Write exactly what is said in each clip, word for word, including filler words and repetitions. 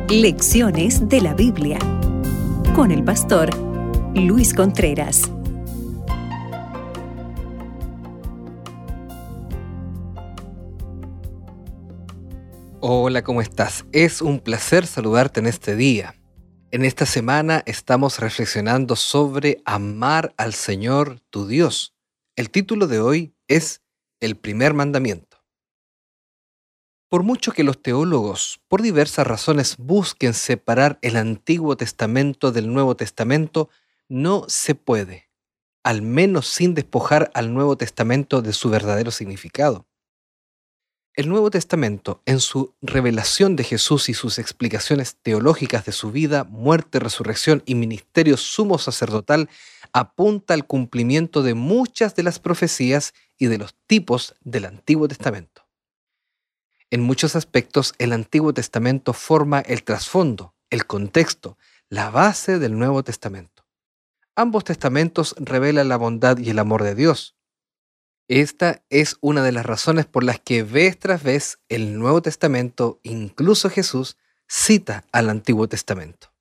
Lecciones de la Biblia con el pastor Luis Contreras. Hola, ¿cómo estás? Es un placer saludarte en este día. En esta semana estamos reflexionando sobre amar al Señor tu Dios. El título de hoy es El primer mandamiento. Por mucho que los teólogos, por diversas razones, busquen separar el Antiguo Testamento del Nuevo Testamento, no se puede, al menos sin despojar al Nuevo Testamento de su verdadero significado. El Nuevo Testamento, en su revelación de Jesús y sus explicaciones teológicas de su vida, muerte, resurrección y ministerio sumo sacerdotal, apunta al cumplimiento de muchas de las profecías y de los tipos del Antiguo Testamento. En muchos aspectos, el Antiguo Testamento forma el trasfondo, el contexto, la base del Nuevo Testamento. Ambos testamentos revelan la bondad y el amor de Dios. Esta es una de las razones por las que vez tras vez el Nuevo Testamento, incluso Jesús, cita al Antiguo Testamento.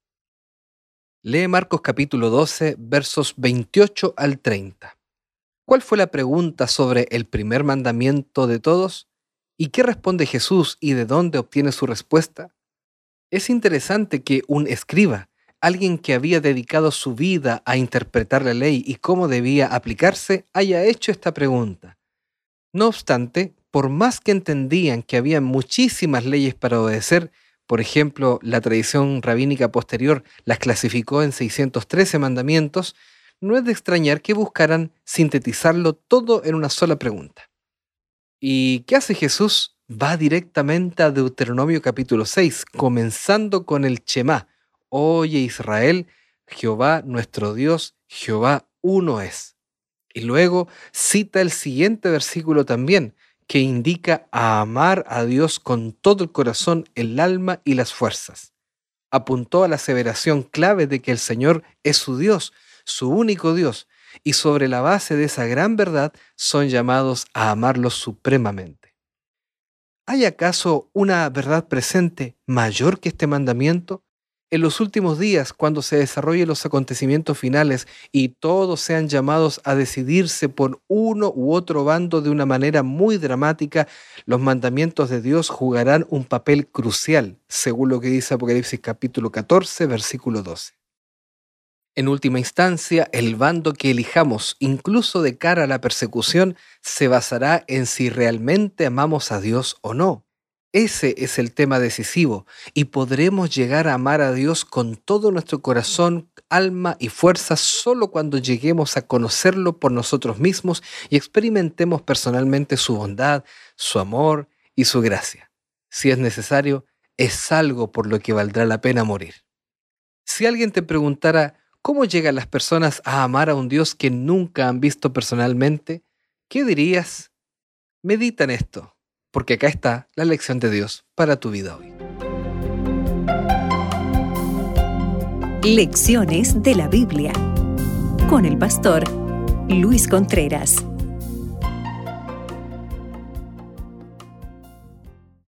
Lee Marcos capítulo doce, versos veintiocho al treinta. ¿Cuál fue la pregunta sobre el primer mandamiento de todos? ¿Y qué responde Jesús y de dónde obtiene su respuesta? Es interesante que un escriba, alguien que había dedicado su vida a interpretar la ley y cómo debía aplicarse, haya hecho esta pregunta. No obstante, por más que entendían que había muchísimas leyes para obedecer, por ejemplo, la tradición rabínica posterior las clasificó en seiscientos trece mandamientos, no es de extrañar que buscaran sintetizarlo todo en una sola pregunta. ¿Y qué hace Jesús? Va directamente a Deuteronomio capítulo seis, comenzando con el Shemá. Oye Israel, Jehová nuestro Dios, Jehová uno es. Y luego cita el siguiente versículo también, que indica a amar a Dios con todo el corazón, el alma y las fuerzas. Apuntó a la aseveración clave de que el Señor es su Dios, su único Dios, y sobre la base de esa gran verdad son llamados a amarlo supremamente. ¿Hay acaso una verdad presente mayor que este mandamiento? En los últimos días, cuando se desarrollen los acontecimientos finales y todos sean llamados a decidirse por uno u otro bando de una manera muy dramática, los mandamientos de Dios jugarán un papel crucial, según lo que dice Apocalipsis capítulo catorce, versículo doce. En última instancia, el bando que elijamos, incluso de cara a la persecución, se basará en si realmente amamos a Dios o no. Ese es el tema decisivo, y podremos llegar a amar a Dios con todo nuestro corazón, alma y fuerza solo cuando lleguemos a conocerlo por nosotros mismos y experimentemos personalmente su bondad, su amor y su gracia. Si es necesario, es algo por lo que valdrá la pena morir. Si alguien te preguntara, ¿cómo llegan las personas a amar a un Dios que nunca han visto personalmente? ¿Qué dirías? Medita en esto, porque acá está la lección de Dios para tu vida hoy. Lecciones de la Biblia con el pastor Luis Contreras.